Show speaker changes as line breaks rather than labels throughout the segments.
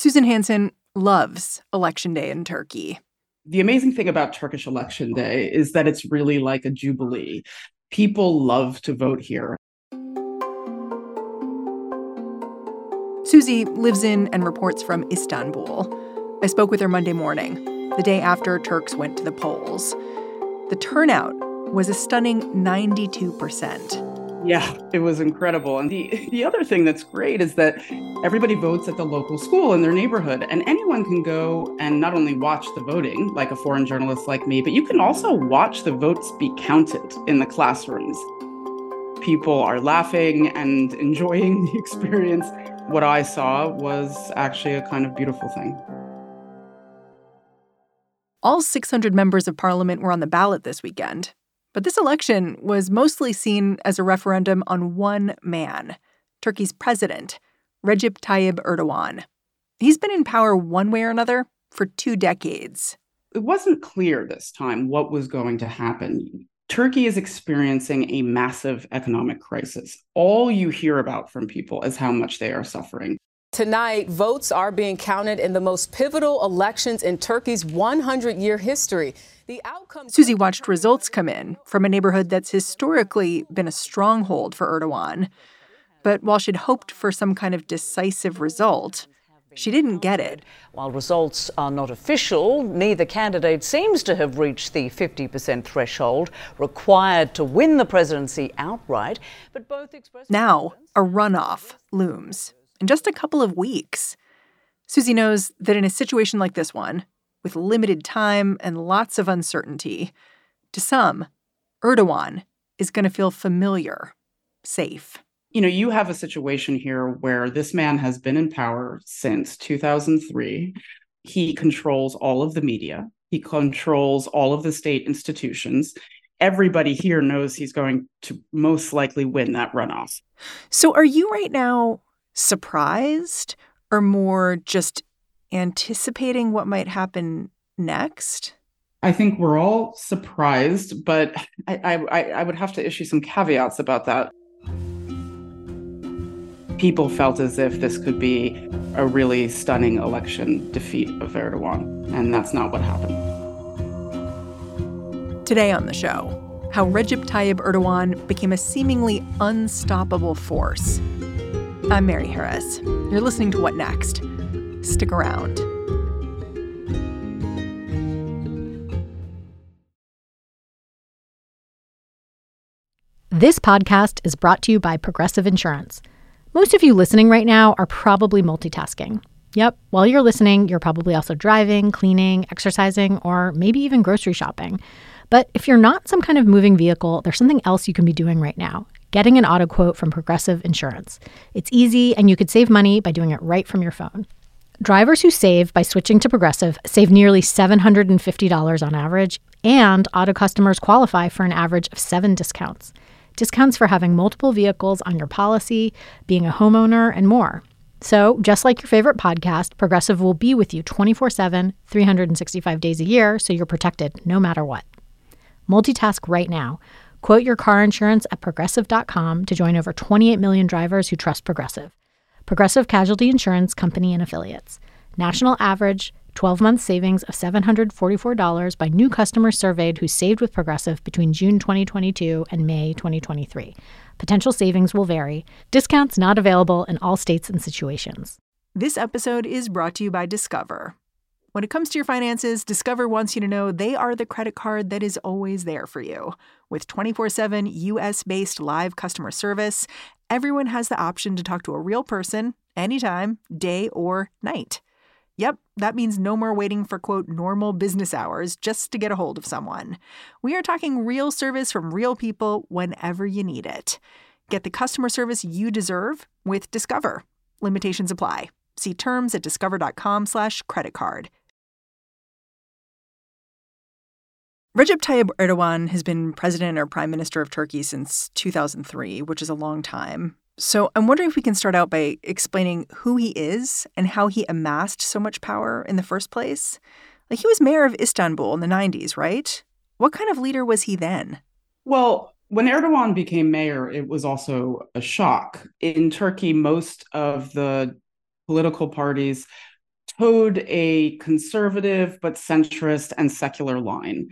Susan Hansen loves Election Day in Turkey.
The amazing thing about Turkish Election Day is that it's really like a jubilee. People love to vote here.
Susie lives in and reports from Istanbul. I spoke with her Monday morning, the day after Turks went to the polls. The turnout was a stunning 92%.
Yeah, it was incredible. And the other thing that's great is that everybody votes at the local school in their neighborhood, and anyone can go and not only watch the voting, like a foreign journalist like me, but you can also watch the votes be counted in the classrooms. People are laughing and enjoying the experience. What I saw was actually a kind of beautiful thing.
All 600 members of parliament were on the ballot this weekend. But this election was mostly seen as a referendum on one man, Turkey's president, Recep Tayyip Erdogan. He's been in power one way or another for 2 decades.
It wasn't clear this time what was going to happen. Turkey is experiencing a massive economic crisis. All you hear about from people is how much they are suffering.
Tonight, votes are being counted in the most pivotal elections in Turkey's 100-year history.
Susie watched results come in from a neighborhood that's historically been a stronghold for Erdogan. But while she'd hoped for some kind of decisive result, she didn't get it.
While results are not official, neither candidate seems to have reached the 50% threshold required to win the presidency outright. But both expressed
now a runoff looms in just a couple of weeks. Susie knows that in a situation like this one, with limited time and lots of uncertainty, to some, Erdogan is going to feel familiar, safe.
You know, you have a situation here where this man has been in power since 2003. He controls all of the media. He controls all of the state institutions. Everybody here knows he's going to most likely win that runoff.
So are you right now surprised or more just anticipating what might happen next?
I think we're all surprised, but I would have to issue some caveats about that. People felt as if this could be a really stunning election defeat of Erdogan, and that's not what happened.
Today on the show, how Recep Tayyip Erdogan became a seemingly unstoppable force. I'm Mary Harris. You're listening to What Next? Stick around.
This podcast is brought to you by Progressive Insurance. Most of you listening right now are probably multitasking. Yep, while you're listening, you're probably also driving, cleaning, exercising, or maybe even grocery shopping. But if you're not some kind of moving vehicle, there's something else you can be doing right now. Getting an auto quote from Progressive Insurance. It's easy, and you could save money by doing it right from your phone. Drivers who save by switching to Progressive save nearly $750 on average, and auto customers qualify for an average of 7 discounts. Discounts for having multiple vehicles on your policy, being a homeowner, and more. So, just like your favorite podcast, Progressive will be with you 24/7, 365 days a year, so you're protected no matter what. Multitask right now. Quote your car insurance at Progressive.com to join over 28 million drivers who trust Progressive. Progressive Casualty Insurance Company and Affiliates. National average 12-month savings of $744 by new customers surveyed who saved with Progressive between June 2022 and May 2023. Potential savings will vary. Discounts not available in all states and situations.
This episode is brought to you by Discover. When it comes to your finances, Discover wants you to know they are the credit card that is always there for you. With 24/7 U.S.-based live customer service, everyone has the option to talk to a real person anytime, day or night. Yep, that means no more waiting for, quote, normal business hours just to get a hold of someone. We are talking real service from real people whenever you need it. Get the customer service you deserve with Discover. Limitations apply. See terms at discover.com/creditcard. Recep Tayyip Erdogan has been president or prime minister of Turkey since 2003, which is a long time. So I'm wondering if we can start out by explaining who he is and how he amassed so much power in the first place. Like, he was mayor of Istanbul in the 90s, right? What kind of leader was he then?
Well, when Erdogan became mayor, it was also a shock. In Turkey, most of the political parties towed a conservative but centrist and secular line.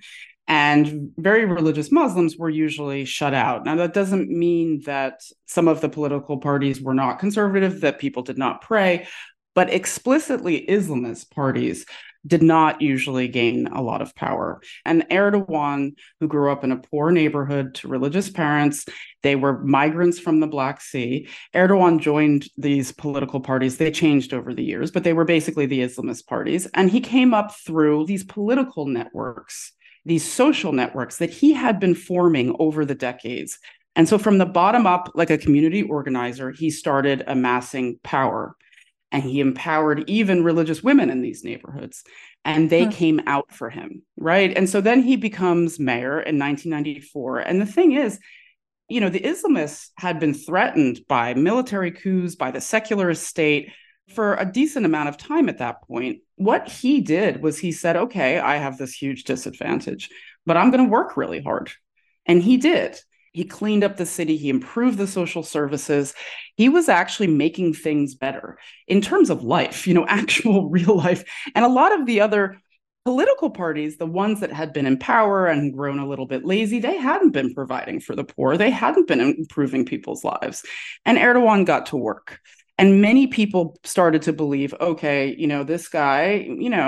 And very religious Muslims were usually shut out. Now, that doesn't mean that some of the political parties were not conservative, that people did not pray, but explicitly Islamist parties did not usually gain a lot of power. And Erdogan, who grew up in a poor neighborhood to religious parents, they were migrants from the Black Sea. Erdogan joined these political parties. They changed over the years, but they were basically the Islamist parties. And he came up through these political networks, these social networks that he had been forming over the decades. And so from the bottom up, like a community organizer, he started amassing power. And he empowered even religious women in these neighborhoods. And they came out for him, right? And so then he becomes mayor in 1994. And the thing is, the Islamists had been threatened by military coups, by the secularist state for a decent amount of time at that point. What he did was he said, okay, I have this huge disadvantage, but I'm going to work really hard. And he did. He cleaned up the city. He improved the social services. He was actually making things better in terms of life, actual real life. And a lot of the other political parties, the ones that had been in power and grown a little bit lazy, they hadn't been providing for the poor. They hadn't been improving people's lives. And Erdogan got to work. And many people started to believe, okay, this guy,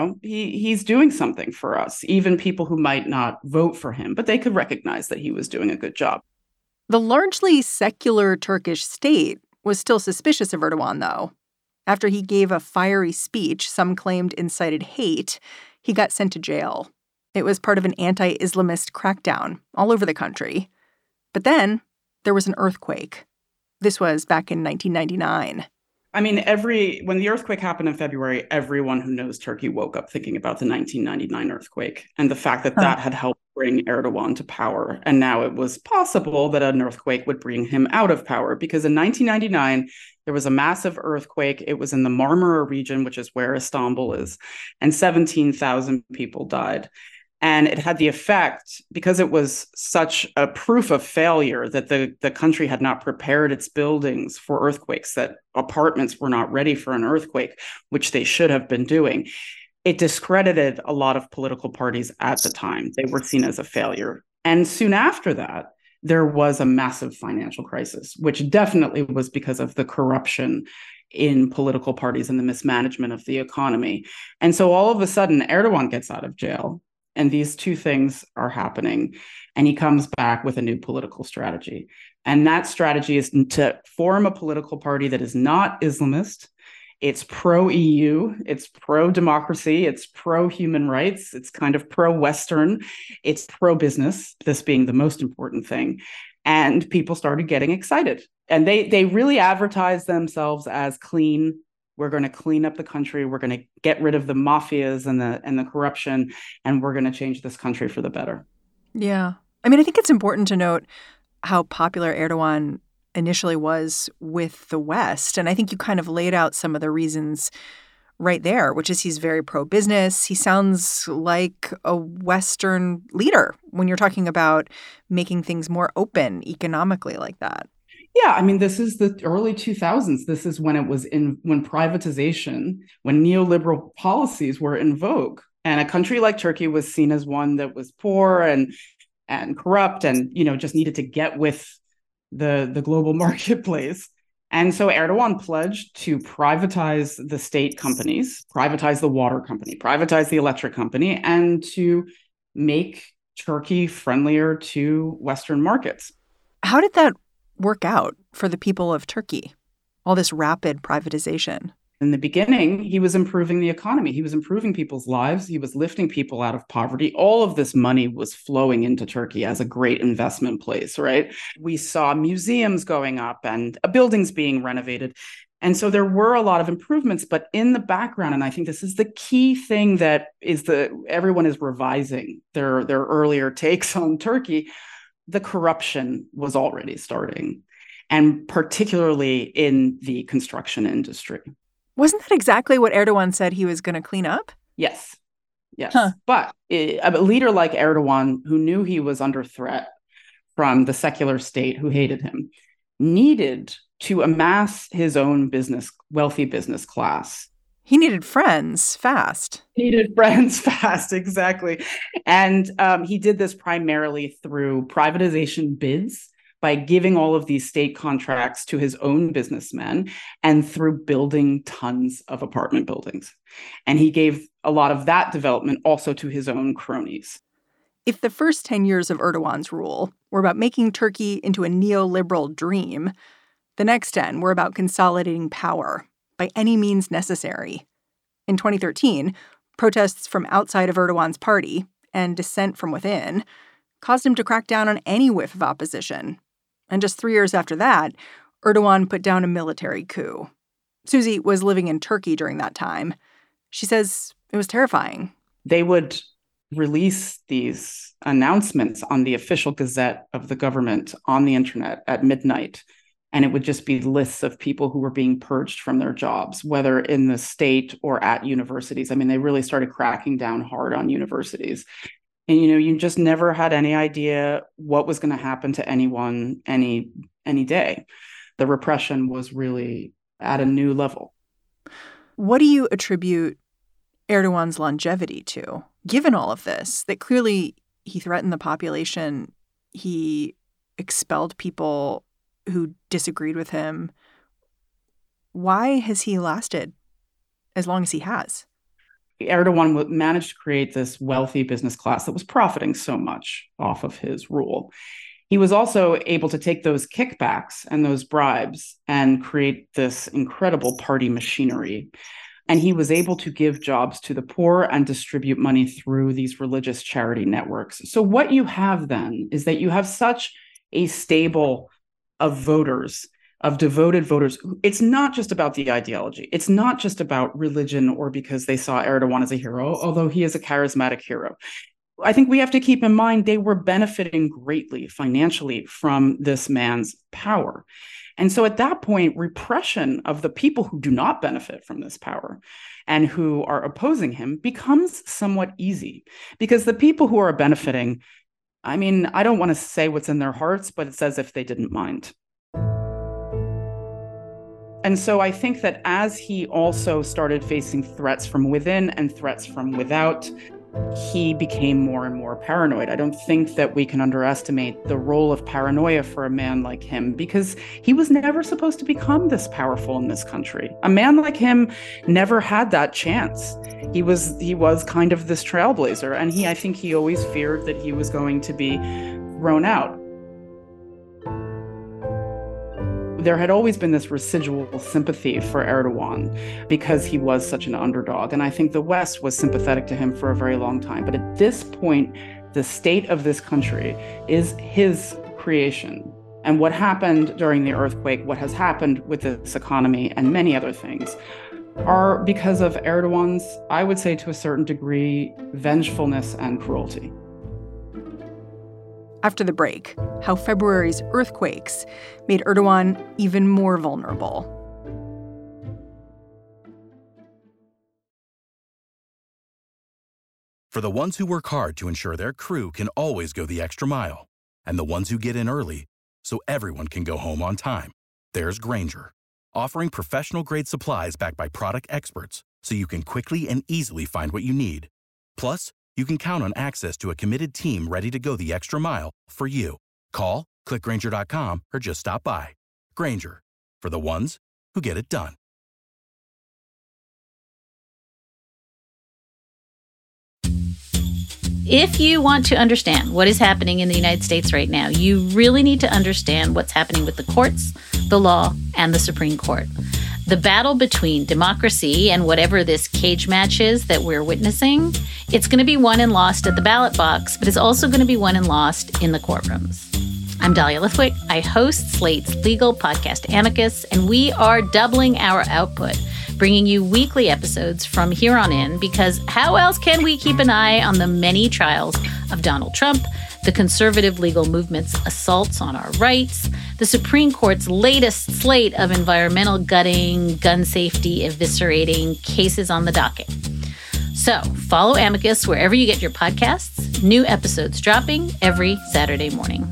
he's doing something for us, even people who might not vote for him, but they could recognize that he was doing a good job.
The largely secular Turkish state was still suspicious of Erdogan, though. After he gave a fiery speech some claimed incited hate, he got sent to jail. It was part of an anti-Islamist crackdown all over the country. But then there was an earthquake. This was back in 1999.
I mean, when the earthquake happened in February, everyone who knows Turkey woke up thinking about the 1999 earthquake and the fact that that had helped bring Erdogan to power. And now it was possible that an earthquake would bring him out of power, because in 1999, there was a massive earthquake. It was in the Marmara region, which is where Istanbul is, and 17,000 people died. And it had the effect, because it was such a proof of failure that the country had not prepared its buildings for earthquakes, that apartments were not ready for an earthquake, which they should have been doing. It discredited a lot of political parties at the time. They were seen as a failure. And soon after that, there was a massive financial crisis, which definitely was because of the corruption in political parties and the mismanagement of the economy. And so all of a sudden, Erdogan gets out of jail. And these two things are happening. And he comes back with a new political strategy. And that strategy is to form a political party that is not Islamist. It's pro-EU, it's pro-democracy, it's pro-human rights, it's kind of pro-Western, it's pro-business, this being the most important thing. And people started getting excited. And they really advertised themselves as clean. We're going to clean up the country. We're going to get rid of the mafias and the corruption, and we're going to change this country for the better.
Yeah. I mean, I think it's important to note how popular Erdogan initially was with the West. And I think you kind of laid out some of the reasons right there, which is he's very pro-business. He sounds like a Western leader when you're talking about making things more open economically like that.
Yeah, I mean, this is the early 2000s. This is when when privatization, when neoliberal policies were in vogue. And a country like Turkey was seen as one that was poor and corrupt and, just needed to get with the global marketplace. And so Erdogan pledged to privatize the state companies, privatize the water company, privatize the electric company, and to make Turkey friendlier to Western markets.
How did that work out for the people of Turkey, all this rapid privatization?
In the beginning, he was improving the economy. He was improving people's lives. He was lifting people out of poverty. All of this money was flowing into Turkey as a great investment place, right? We saw museums going up and buildings being renovated. And so there were a lot of improvements, but in the background, and I think this is the key thing that everyone is revising their earlier takes on Turkey, the corruption was already starting, and particularly in the construction industry.
Wasn't that exactly what Erdogan said he was going to clean up?
Yes. Huh. But a leader like Erdogan, who knew he was under threat from the secular state who hated him, needed to amass his own wealthy business class
He needed friends fast.
Needed friends fast, exactly. And he did this primarily through privatization bids by giving all of these state contracts to his own businessmen and through building tons of apartment buildings. And he gave a lot of that development also to his own cronies.
If the first 10 years of Erdogan's rule were about making Turkey into a neoliberal dream, the next 10 were about consolidating power by any means necessary. In 2013, protests from outside of Erdogan's party and dissent from within caused him to crack down on any whiff of opposition. And just 3 years after that, Erdogan put down a military coup. Susie was living in Turkey during that time. She says it was terrifying.
They would release these announcements on the official gazette of the government on the internet at midnight. And it would just be lists of people who were being purged from their jobs, whether in the state or at universities. I mean, they really started cracking down hard on universities. And, you just never had any idea what was going to happen to anyone any day. The repression was really at a new level.
What do you attribute Erdogan's longevity to, given all of this, that clearly he threatened the population, he expelled people who disagreed with him? Why has he lasted as long as he has?
Erdogan managed to create this wealthy business class that was profiting so much off of his rule. He was also able to take those kickbacks and those bribes and create this incredible party machinery. And he was able to give jobs to the poor and distribute money through these religious charity networks. So what you have then is that you have such a stable of voters, of devoted voters. It's not just about the ideology. It's not just about religion or because they saw Erdogan as a hero, although he is a charismatic hero. I think we have to keep in mind they were benefiting greatly financially from this man's power. And so at that point, repression of the people who do not benefit from this power and who are opposing him becomes somewhat easy because the people who are benefiting, I mean, I don't want to say what's in their hearts, but it's as if they didn't mind. And so I think that as he also started facing threats from within and threats from without, he became more and more paranoid. I don't think that we can underestimate the role of paranoia for a man like him because he was never supposed to become this powerful in this country. A man like him never had that chance. He was kind of this trailblazer, and I think he always feared that he was going to be thrown out. There had always been this residual sympathy for Erdogan because he was such an underdog. And I think the West was sympathetic to him for a very long time. But at this point, the state of this country is his creation. And what happened during the earthquake, what has happened with this economy and many other things are because of Erdogan's, I would say to a certain degree, vengefulness and cruelty.
After the break, how February's earthquakes made Erdogan even more vulnerable.
For the ones who work hard to ensure their crew can always go the extra mile, and the ones who get in early so everyone can go home on time, there's Grainger, offering professional-grade supplies backed by product experts so you can quickly and easily find what you need. Plus, you can count on access to a committed team ready to go the extra mile for you. Call, click Grainger.com, or just stop by. Grainger, for the ones who get it done.
If you want to understand what is happening in the United States right now, you really need to understand what's happening with the courts, the law, and the Supreme Court. The battle between democracy and whatever this cage match is that we're witnessing, it's going to be won and lost at the ballot box, but it's also going to be won and lost in the courtrooms. I'm Dahlia Lithwick. I host Slate's legal podcast Amicus, and we are doubling our output, bringing you weekly episodes from here on in, because how else can we keep an eye on the many trials of Donald Trump, the conservative legal movement's assaults on our rights, the Supreme Court's latest slate of environmental gutting, gun safety eviscerating cases on the docket. So follow Amicus wherever you get your podcasts. New episodes dropping every Saturday morning.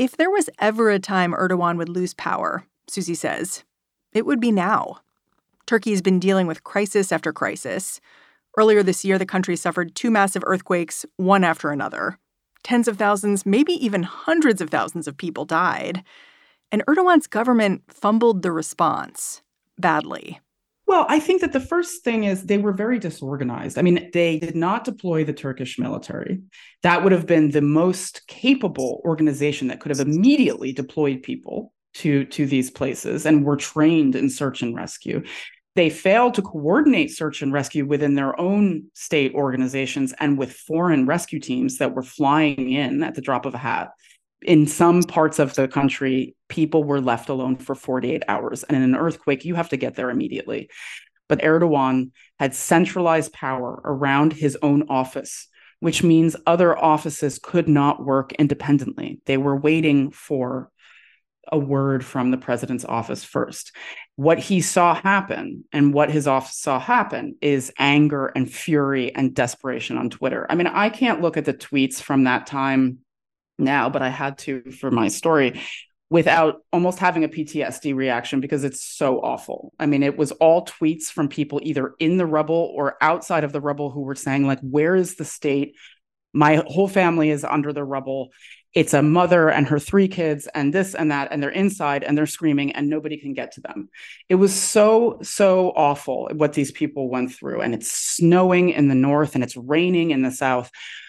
If there was ever a time Erdogan would lose power, Susie says, it would be now. Turkey's been dealing with crisis after crisis. Earlier this year, the country suffered 2 massive earthquakes, one after another. Tens of thousands, maybe even hundreds of thousands of people died. And Erdogan's government fumbled the response badly.
Well, I think that the first thing is they were very disorganized. I mean, they did not deploy the Turkish military. That would have been the most capable organization that could have immediately deployed people to these places and were trained in search and rescue. They failed to coordinate search and rescue within their own state organizations and with foreign rescue teams that were flying in at the drop of a hat. In some parts of the country, people were left alone for 48 hours. And in an earthquake, you have to get there immediately. But Erdogan had centralized power around his own office, which means other offices could not work independently. They were waiting for a word from the president's office first. What he saw happen and what his office saw happen is anger and fury and desperation on Twitter. I mean, I can't look at the tweets from that time now, but I had to for my story without almost having a PTSD reaction because it's so awful. I mean, it was all tweets from people either in the rubble or outside of the rubble who were saying, like, where is the state? My whole family is under the rubble. It's a mother and her 3 kids and this and that, and they're inside and they're screaming and nobody can get to them. It was so awful what these people went through. And it's snowing in the north and it's raining in the south.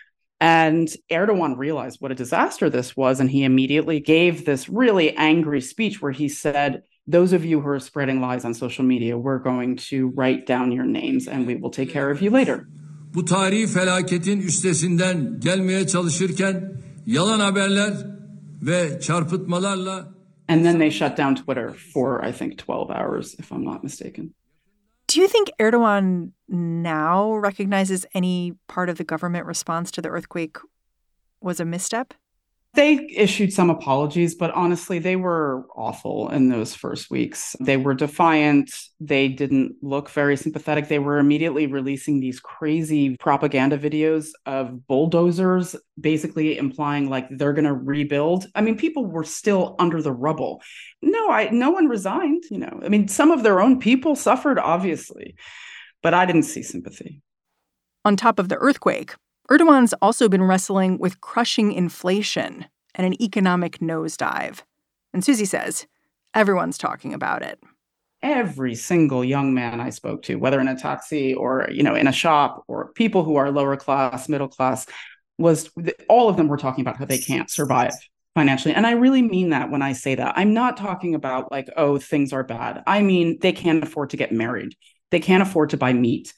And Erdogan realized what a disaster this was. And he immediately gave this really angry speech where he said, those of you who are spreading lies on social media, we're going to write down your names and we will take care of you later.
Bu tarihi felaketin üstesinden gelmeye çalışırken yalan haberler ve çarpıtmalarla.
And then they shut down Twitter for, I think, 12 hours, if I'm not mistaken.
Do you think Erdogan now recognizes any part of the government response to the earthquake was a misstep?
They issued some apologies, but honestly, they were awful in those first weeks. They were defiant. They didn't look very sympathetic. They were immediately releasing these crazy propaganda videos of bulldozers, basically implying like they're going to rebuild. I mean, people were still under the rubble. No one resigned, I mean, some of their own people suffered, obviously, but I didn't see sympathy.
On top of the earthquake, Erdogan's also been wrestling with crushing inflation and an economic nosedive. And Susie says everyone's talking about it.
Every single young man I spoke to, whether in a taxi or, in a shop or people who are lower class, middle class, all of them were talking about how they can't survive financially. And I really mean that when I say that. I'm not talking about like, oh, things are bad. I mean, they can't afford to get married. They can't afford to buy meat.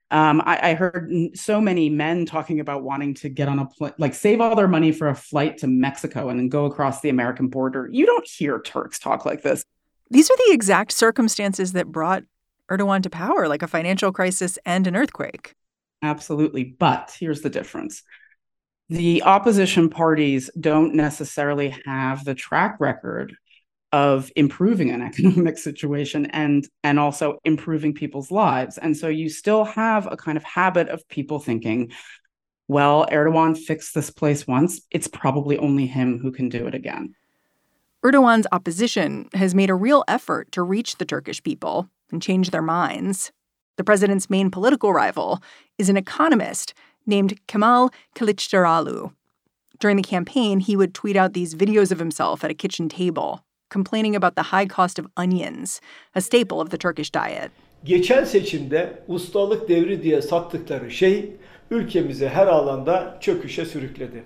I heard so many men talking about wanting to get on a plane, like save all their money for a flight to Mexico and then go across the American border. You don't hear Turks talk like this.
These are the exact circumstances that brought Erdogan to power, like a financial crisis and an earthquake.
Absolutely. But here's the difference. The opposition parties don't necessarily have the track record of improving an economic situation and also improving people's lives. And so you still have a kind of habit of people thinking, well, Erdogan fixed this place once. It's probably only him who can do it again.
Erdogan's opposition has made a real effort to reach the Turkish people and change their minds. The president's main political rival is an economist named Kemal Kılıçdaroğlu. During the campaign, he would tweet out these videos of himself at a kitchen table, complaining about the high cost of onions, a staple of the Turkish diet.
Geçen seçimde ustalık devri diye sattıkları şey ülkemizi her alanda çöküşe sürükledi.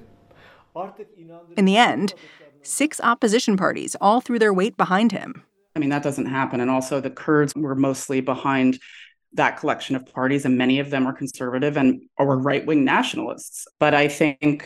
In the end, 6 opposition parties all threw their weight behind him.
I mean, that doesn't happen. And also the Kurds were mostly behind that collection of parties, and many of them are conservative and or right-wing nationalists. But I think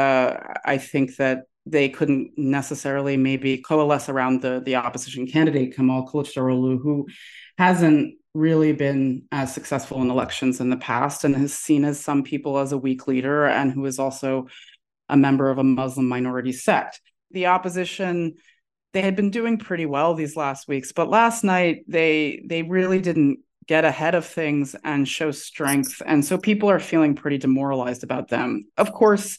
that they couldn't necessarily maybe coalesce around the opposition candidate, Kemal Kılıçdaroğlu, who hasn't really been as successful in elections in the past and is seen as some people as a weak leader and who is also a member of a Muslim minority sect. The opposition, they had been doing pretty well these last weeks, but last night they really didn't get ahead of things and show strength. And so people are feeling pretty demoralized about them. Of course,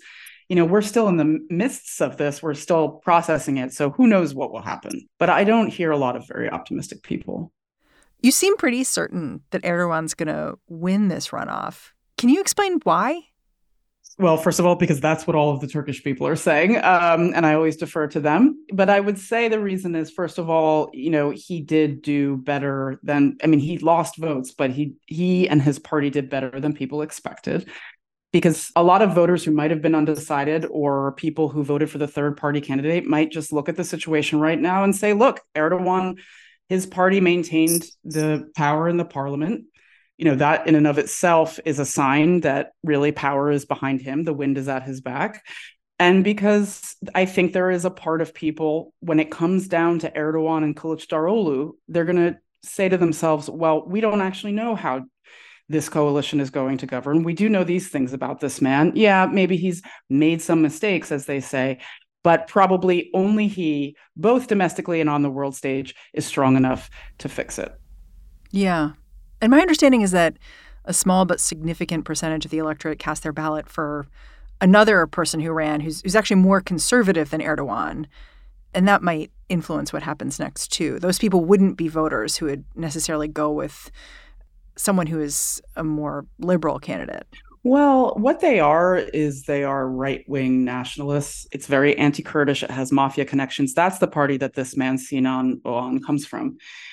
we're still in the midst of this. We're still processing it. So who knows what will happen? But I don't hear a lot of very optimistic people.
You seem pretty certain that Erdogan's going to win this runoff. Can you explain why?
Well, first of all, because that's what all of the Turkish people are saying, and I always defer to them. But I would say the reason is, first of all, he did do better than, he lost votes, but he and his party did better than people expected. Because a lot of voters who might have been undecided or people who voted for the third party candidate might just look at the situation right now and say, look, Erdogan, his party maintained the power in the parliament. That in and of itself is a sign that really power is behind him. The wind is at his back. And because I think there is a part of people, when it comes down to Erdogan and Kılıçdaroğlu, they're going to say to themselves, well, we don't actually know how this coalition is going to govern. We do know these things about this man. Yeah, maybe he's made some mistakes, as they say, but probably only he, both domestically and on the world stage, is strong enough to fix it.
Yeah. And my understanding is that a small but significant percentage of the electorate cast their ballot for another person who ran who's actually more conservative than Erdogan. And that might influence what happens next, too. Those people wouldn't be voters who would necessarily go with someone who is a more liberal candidate.
Well, what they are is they are right-wing nationalists. It's very anti-Kurdish. It has mafia connections. That's the party that this man, Sinan Oğan, comes from.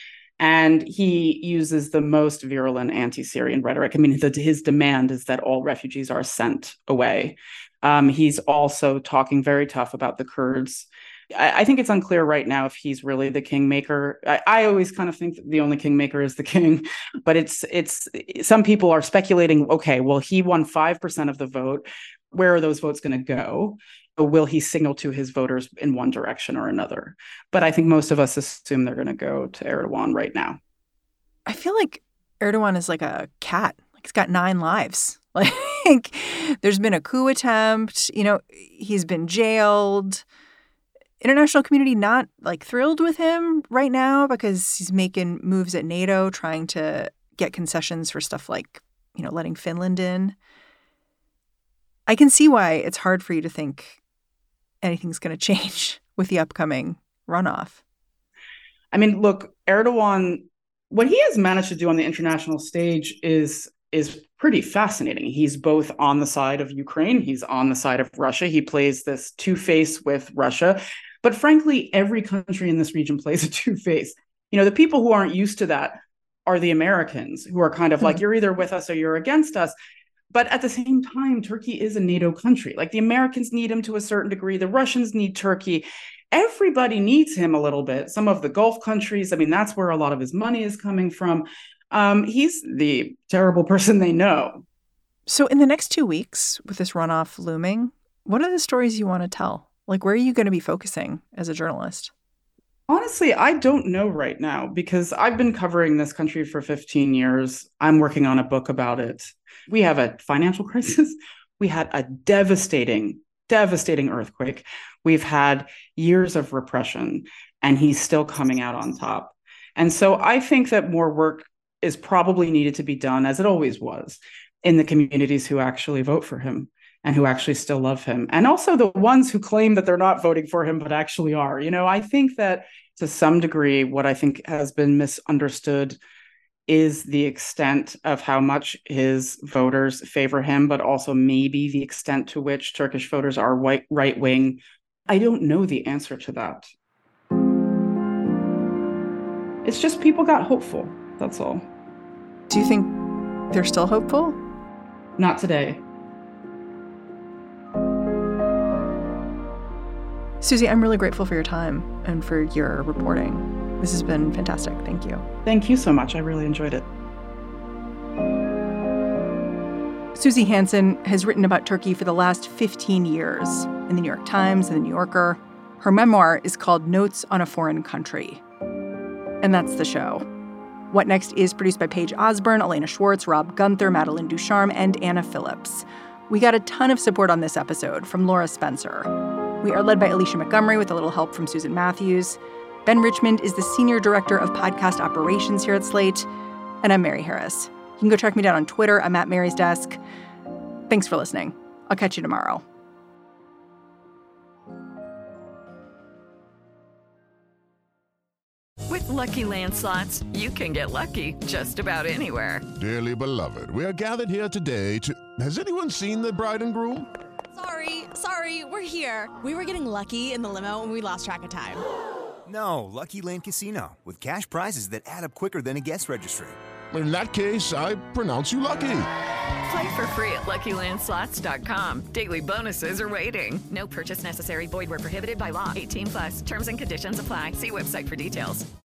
And he uses the most virulent anti-Syrian rhetoric. His demand is that all refugees are sent away. He's also talking very tough about the Kurds. I think it's unclear right now if he's really the kingmaker. I always kind of think that the only kingmaker is the king, but it's some people are speculating, okay, well, he won 5% of the vote. Where are those votes going to go? Will he signal to his voters in one direction or another? But I think most of us assume they're going to go to Erdogan right now.
I feel like Erdogan is like a cat. Like he's got 9 lives. Like there's been a coup attempt. He's been jailed. International community not like thrilled with him right now because he's making moves at NATO, trying to get concessions for stuff like, letting Finland in. I can see why it's hard for you to think anything's going to change with the upcoming runoff.
Look, Erdogan, what he has managed to do on the international stage is pretty fascinating. He's both on the side of Ukraine, he's on the side of Russia. He plays this two-face with Russia. But frankly, every country in this region plays a two-face. The people who aren't used to that are the Americans, who are kind of like, you're either with us or you're against us. But at the same time, Turkey is a NATO country. Like the Americans need him to a certain degree. The Russians need Turkey. Everybody needs him a little bit. Some of the Gulf countries, that's where a lot of his money is coming from. He's the terrible person they know.
So in the next 2 weeks, with this runoff looming, what are the stories you want to tell? Like, where are you going to be focusing as a journalist?
Honestly, I don't know right now because I've been covering this country for 15 years. I'm working on a book about it. We have a financial crisis. We had a devastating earthquake. We've had years of repression, and he's still coming out on top. And so I think that more work is probably needed to be done, as it always was, in the communities who actually vote for him and who actually still love him. And also the ones who claim that they're not voting for him, but actually are. I think that to some degree, what I think has been misunderstood is the extent of how much his voters favor him, but also maybe the extent to which Turkish voters are right-wing. I don't know the answer to that. It's just people got hopeful. That's all.
Do you think they're still hopeful?
Not today.
Susie, I'm really grateful for your time and for your reporting. This has been fantastic. Thank you.
Thank you so much. I really enjoyed it.
Susie Hansen has written about Turkey for the last 15 years in the New York Times and the New Yorker. Her memoir is called Notes on a Foreign Country. And that's the show. What Next is produced by Paige Osborne, Elena Schwartz, Rob Gunther, Madeline Ducharme, and Anna Phillips. We got a ton of support on this episode from Laura Spencer. We are led by Alicia Montgomery with a little help from Susan Matthews. Ben Richmond is the Senior Director of Podcast Operations here at Slate. And I'm Mary Harris. You can go track me down on Twitter. I'm at Mary's Desk. Thanks for listening. I'll catch you tomorrow.
Lucky Land Slots, you can get lucky just about anywhere.
Dearly beloved, we are gathered here today to... Has anyone seen the bride and groom?
Sorry, we're here. We were getting lucky in the limo and we lost track of time.
No, Lucky Land Casino, with cash prizes that add up quicker than a guest registry.
In that case, I pronounce you lucky.
Play for free at LuckyLandSlots.com. Daily bonuses are waiting. No purchase necessary. Void where prohibited by law. 18+. Terms and conditions apply. See website for details.